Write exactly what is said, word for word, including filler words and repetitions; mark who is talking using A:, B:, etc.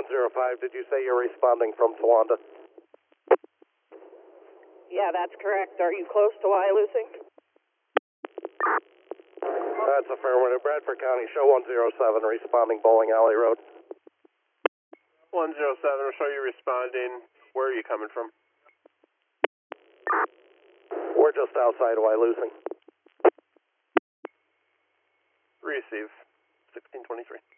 A: one zero five, did you say you're responding from Towanda?
B: Yeah, that's correct. Are you close to Wyalusing?
A: That's affirmative. Bradford County, show one zero seven, responding Bowling Alley Road.
C: one zero seven, I'll show you responding. Where are you coming from?
A: We're just outside Wyalusing.
C: Receive, sixteen twenty-three.